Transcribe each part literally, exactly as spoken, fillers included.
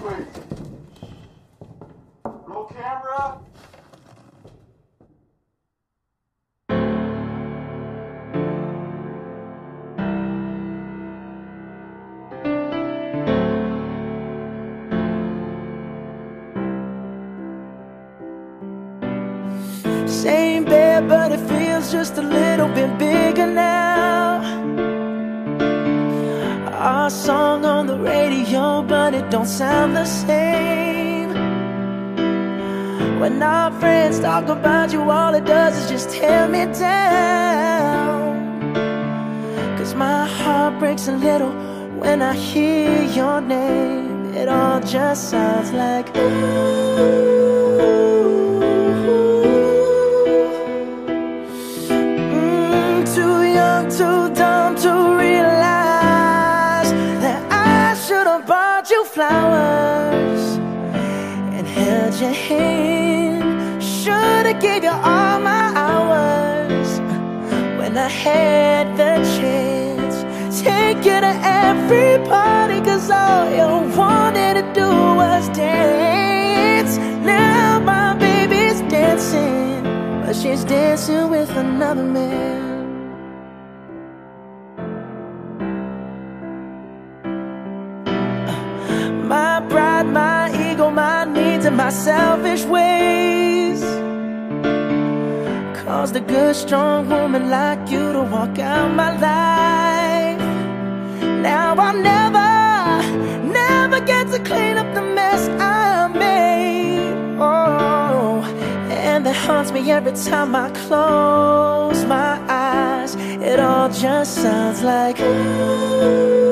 quick. Roll camera. Same bed, but it feels just a little bit bigger now. Our song on the radio, but it don't sound the same. When our friends talk about you, all it does is just tear me down. Cause my heart breaks a little when I hear your name. It all just sounds like ooh. Too dumb to realize that I should have bought you flowers and held your hand. Should have gave you all my hours when I had the chance. Take you to every party, cause all you wanted to do was dance. Now my baby's dancing, but she's dancing with another man. My pride, my ego, my needs, and my selfish ways caused a good, strong woman like you to walk out my life. Now I'll never, never get to clean up the mess I made. Oh, and that haunts me every time I close my eyes. It all just sounds like ooh.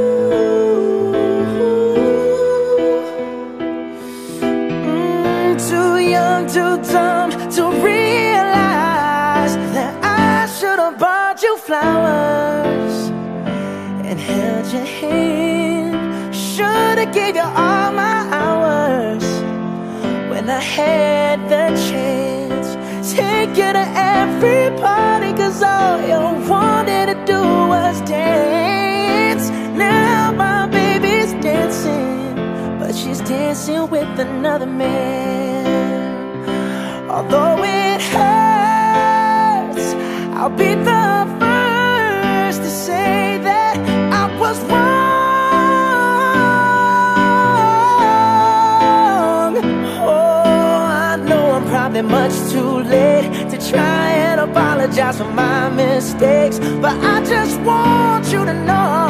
Too young, too dumb to realize that I should have bought you flowers and held your hand. Should have gave you all my hours when I had the chance. Take you to every party, cause all you wanted to do was dance. Now my baby's dancing, but she's dancing with another man. Although it hurts, I'll be the first to say that I was wrong. Oh, I know I'm probably much too late to try and apologize for my mistakes, but I just want you to know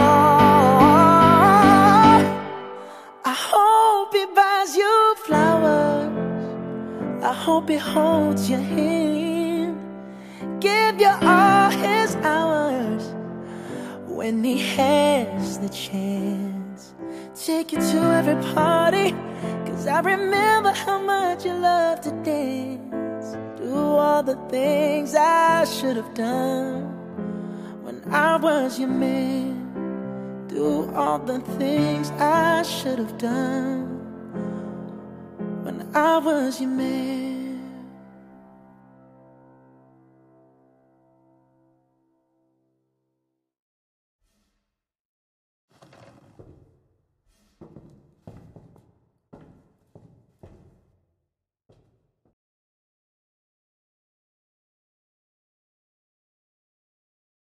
I hope he buys you flowers, I hope he holds your hand, give you all his hours when he has the chance. Take you to every party, cause I remember how much you love to dance. Do all the things I should have done when I was your man. Do all the things I should have done when I was your man.